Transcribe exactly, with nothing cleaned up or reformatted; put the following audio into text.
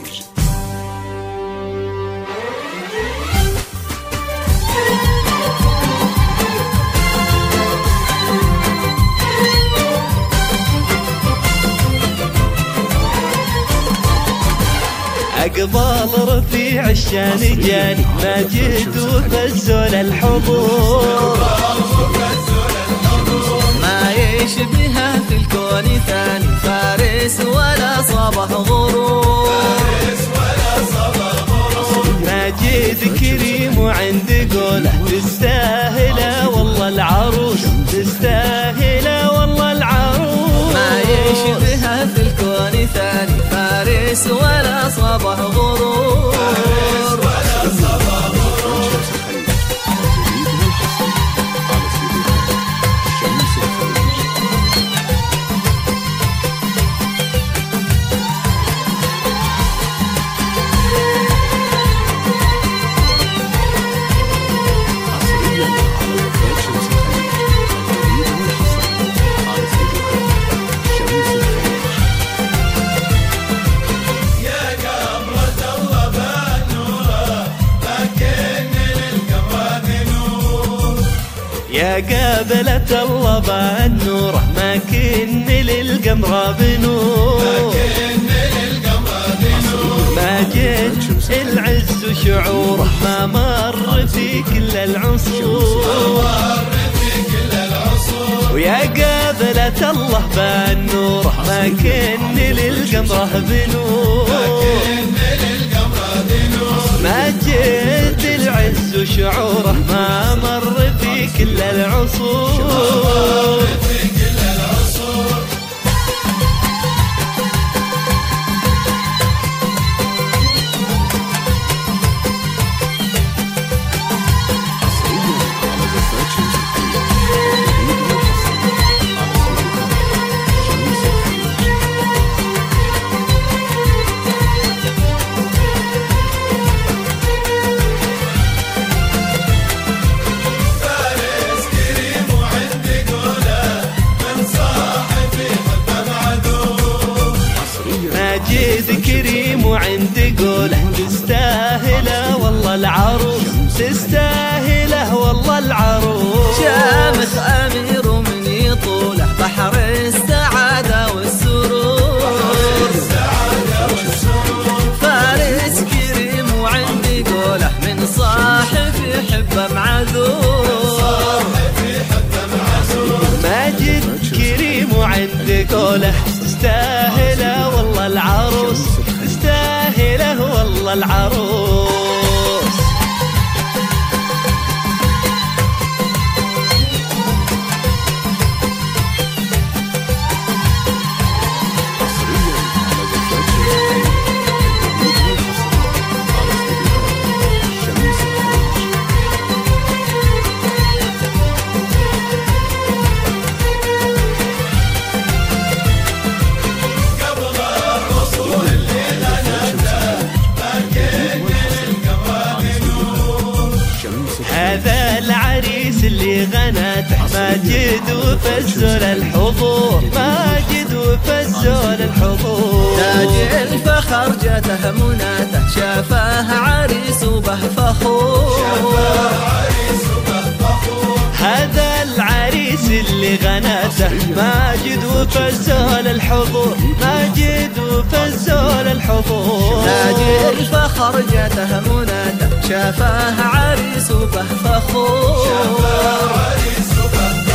أقبال رفيع الشان جاني ماجد وفزول الحضور، ما يشبهه في الكون ثاني فارس ولا صبح غرور. ماجد كريم وعند قوله تستاهله والله العروس، تستاهله والله العروس. ما يشبهه في الكون ثاني فارس ولا صبح غرور. يا قابلة الله بالنور ما كن للقمر بنور، ماجد العز وشعوره ما مر في كل العصور. ويا قابلة الله بالنور ما كن للقمر بنور، ماجد العز وشعوره ما مر في كل العصور. ماجد كريم وعند قوله تستاهله والله العروس، تستاهله والله العروس. شامخ أمير من يطوله بحر السعادة والسرور، فارس كريم وعند قوله من صاحب يحبه معذور. ماجد كريم وعند قوله تستاهله والله العروس، تستاهله والله العروس. هذا العريس اللي غناته ماجد وفزول الحضور، ماجد وفزول الحضور. تاج الفخر جاته مناته شافاه عريس وبه فخور. هذا العريس اللي غناته ماجد وفزول الحضور، ماجد وفزول الحضور. تاج الفخر جاته مناته شافاه عريس وبه فخور.